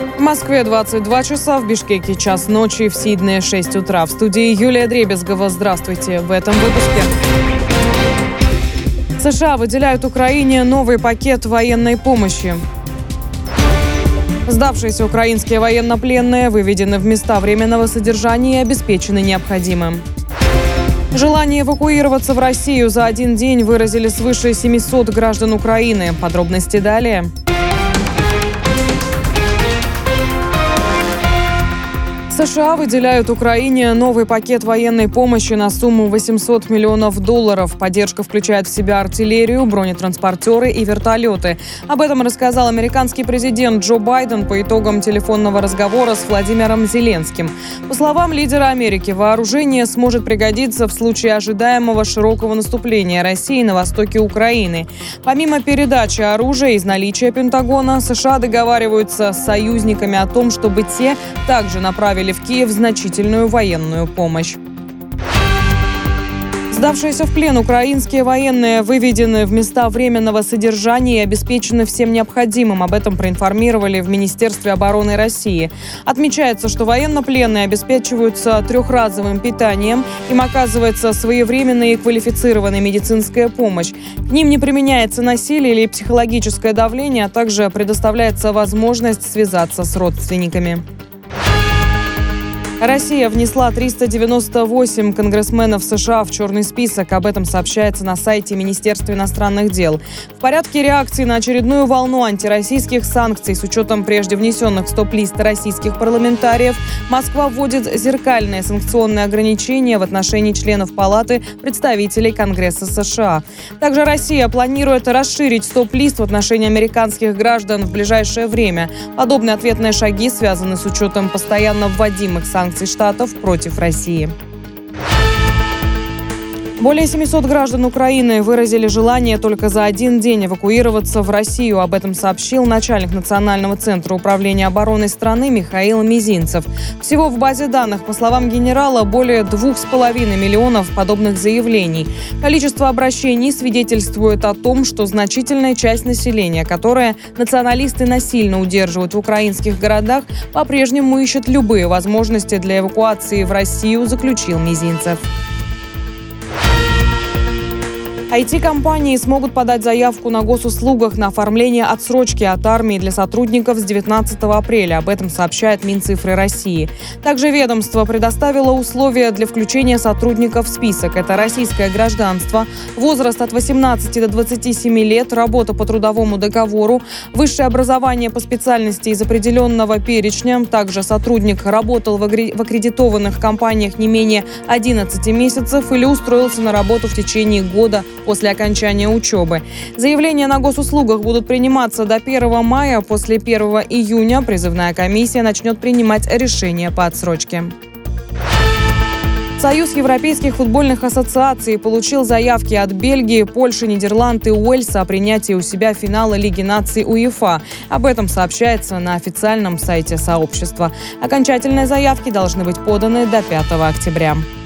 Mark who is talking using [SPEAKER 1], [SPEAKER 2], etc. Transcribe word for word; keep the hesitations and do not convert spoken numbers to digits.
[SPEAKER 1] В Москве двадцать два часа, в Бишкеке час ночи, в Сиднее шесть утра. В студии Юлия Дребезгова. Здравствуйте. В этом выпуске. США выделяют Украине новый пакет военной помощи. Сдавшиеся украинские военнопленные выведены в места временного содержания и обеспечены необходимым. Желание эвакуироваться в Россию за один день выразили свыше семисот граждан Украины. Подробности далее. США выделяют Украине новый пакет военной помощи на сумму восемьсот миллионов долларов. Поддержка включает в себя артиллерию, бронетранспортеры и вертолеты. Об этом рассказал американский президент Джо Байден по итогам телефонного разговора с Владимиром Зеленским. По словам лидера Америки, вооружение сможет пригодиться в случае ожидаемого широкого наступления России на востоке Украины. Помимо передачи оружия из наличия Пентагона, США договариваются с союзниками о том, чтобы те также направили в Киев значительную военную помощь. Сдавшиеся в плен украинские военные выведены в места временного содержания и обеспечены всем необходимым. Об этом проинформировали в Министерстве обороны России. Отмечается, что военнопленные обеспечиваются трехразовым питанием, им оказывается своевременная и квалифицированная медицинская помощь. К ним не применяется насилие или психологическое давление, а также предоставляется возможность связаться с родственниками. Россия внесла триста девяносто восемь конгрессменов США в черный список. Об этом сообщается на сайте Министерства иностранных дел. В порядке реакции на очередную волну антироссийских санкций с учетом прежде внесенных в стоп-лист российских парламентариев, Москва вводит зеркальные санкционные ограничения в отношении членов Палаты представителей Конгресса США. Также Россия планирует расширить стоп-лист в отношении американских граждан в ближайшее время. Подобные ответные шаги связаны с учетом постоянно вводимых санкций Штатов против России. Более семисот граждан Украины выразили желание только за один день эвакуироваться в Россию. Об этом сообщил начальник Национального центра управления обороной страны Михаил Мизинцев. Всего в базе данных, по словам генерала, более двух с половиной миллионов подобных заявлений. Количество обращений свидетельствует о том, что значительная часть населения, которое националисты насильно удерживают в украинских городах, по-прежнему ищет любые возможности для эвакуации в Россию, заключил Мизинцев. ай ти-компании смогут подать заявку на госуслугах на оформление отсрочки от армии для сотрудников с девятнадцатого апреля. Об этом сообщает Минцифры России. Также ведомство предоставило условия для включения сотрудников в список. Это российское гражданство, возраст от восемнадцати до двадцати семи лет, работа по трудовому договору, высшее образование по специальности из определенного перечня. Также сотрудник работал в аккредитованных компаниях не менее одиннадцати месяцев или устроился на работу в течение года после окончания учебы. Заявления на госуслугах будут приниматься до первого мая. После первого июня призывная комиссия начнет принимать решения по отсрочке. Союз европейских футбольных ассоциаций получил заявки от Бельгии, Польши, Нидерланд и Уэльса о принятии у себя финала Лиги наций УЕФА. Об этом сообщается на официальном сайте сообщества. Окончательные заявки должны быть поданы до пятого октября.